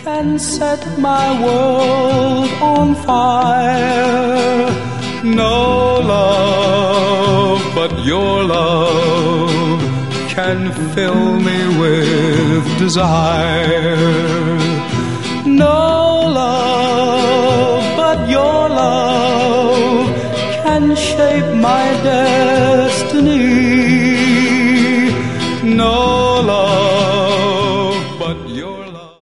can set my world on fire. No love but your love can fill me with desire. No love but your love can shape my destiny. No